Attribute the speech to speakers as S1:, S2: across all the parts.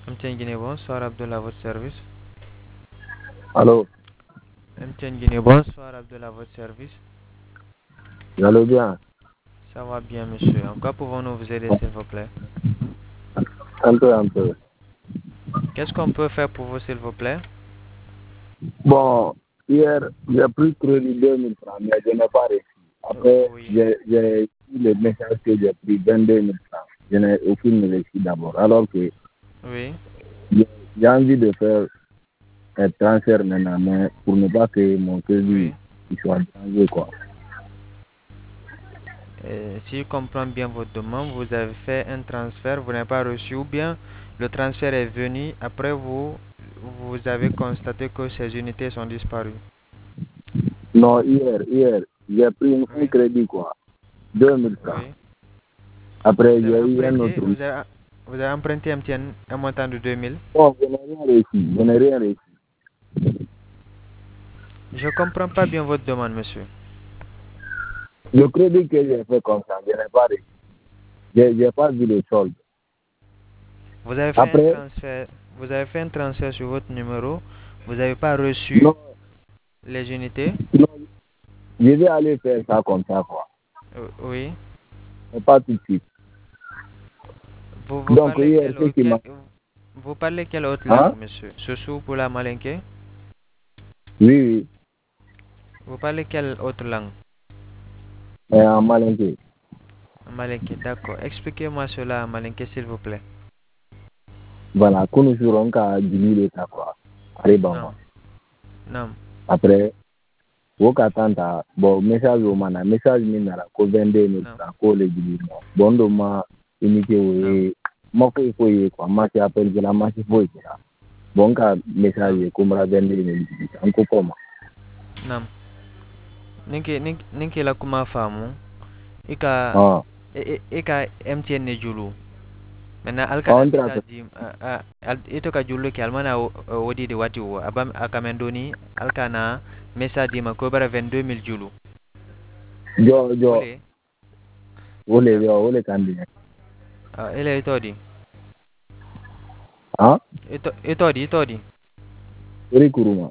S1: MTN Guinée, bonsoir Abdullah, à votre service.
S2: Allô,
S1: MTN Guinée, bonsoir Abdullah, à votre service.
S2: vous allez bien?
S1: Ça va bien, monsieur. En quoi pouvons-nous vous aider, s'il vous plaît?
S2: Un peu, un peu.
S1: Qu'est-ce qu'on peut faire pour vous, s'il vous plaît?
S2: Bon, hier, j'ai pris crédit 2000 francs, mais je n'ai pas reçu. Après,
S1: Oui,
S2: j'ai eu le message que j'ai pris 22 000 francs. Je n'ai aucune reçu d'abord. Alors que
S1: oui,
S2: j'ai j'ai envie de faire un transfert maintenant, mais pour ne pas que mon crédit
S1: oui.
S2: il soit changé, quoi.
S1: Si je comprends bien votre demande, vous avez fait un transfert, vous n'avez pas reçu, ou bien le transfert est venu, après vous avez constaté que ces unités sont disparues.
S2: Non, hier, j'ai pris un
S1: Oui,
S2: crédit, quoi. 2000 francs.
S1: oui.
S2: Après,
S1: Vous avez
S2: j'ai eu un
S1: emprunté,
S2: autre.
S1: vous avez emprunté un montant de 2000.
S2: Non, je n'ai rien reçu. Je n'ai rien reçu.
S1: Je comprends pas bien votre demande, monsieur.
S2: Le crédit que j'ai fait comme ça, je n'ai pas reçu. Je n'ai pas vu le solde.
S1: Vous avez fait un
S2: Après,
S1: transfert, vous avez fait un transfert sur votre numéro, vous n'avez pas reçu
S2: non,
S1: les unités.
S2: non, je vais aller faire ça comme ça, quoi.
S1: Oui.
S2: Mais pas tout de suite.
S1: Vous
S2: Donc,
S1: parlez
S2: hier, ce qui m'a...
S1: vous parlez quelle autre langue,
S2: Hein?
S1: monsieur? Sousou pour la malinké?
S2: Oui, oui,
S1: Vous parlez quelle autre langue?
S2: en malinké.
S1: Malinké, d'accord. Expliquez-moi cela en malinké, s'il vous plaît.
S2: Voilà, quand nous serons qu'à diminuer ça, quoi. Allez, bon,
S1: Non, non.
S2: après, au Katanta, bon, message au mana, message minara, ko 22 000
S1: Non,
S2: francs, ko le diminuer. Bon, donc, ma unité,
S1: non,
S2: oui, ma foi, quoi. Ma qui appelle que la ma qui foi, quoi. Bon, ka
S1: non,
S2: message, comme la 22 000, encore comment?
S1: non. Ninki la kuma famu. Ika,
S2: Ah,
S1: ika MTN ne julu. Maintenant, alkana
S2: on trace.
S1: message di, ito ka julu ki almana wodi de wati wo. Abam akamendoni, alkana message di ma ko bara 22 000 julu.
S2: Jo,
S1: Wole,
S2: ole kandi.
S1: ele itodi.
S2: Ah,
S1: Itodi.
S2: uri kuruma.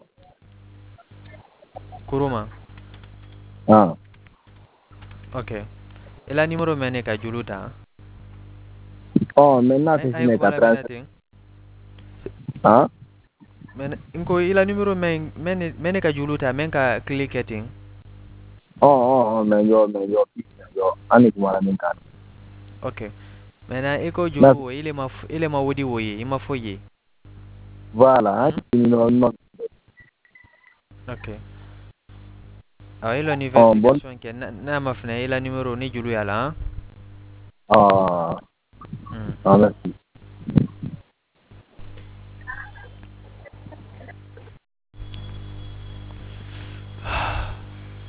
S1: Kuruma.
S2: Ah,
S1: Ok. Ila numero mene ka julu ta.
S2: oh, maintenant, c'est
S1: Ay
S2: une
S1: kubala
S2: 4.
S1: menating.
S2: Ah,
S1: Inko ila numero mene ka julu ta men ka clicketing.
S2: mais yo, ani kumara minkan.
S1: Ok. Maintenant, iko
S2: Mais,
S1: julu wo ile ma wodi wo ye, ima foye.
S2: voilà,
S1: Hmm?
S2: non,
S1: Ok. Ilo ni
S2: oh, bon,
S1: verification ke na mafna ila numero ni julu yala.
S2: ah,
S1: Hmm.
S2: merci.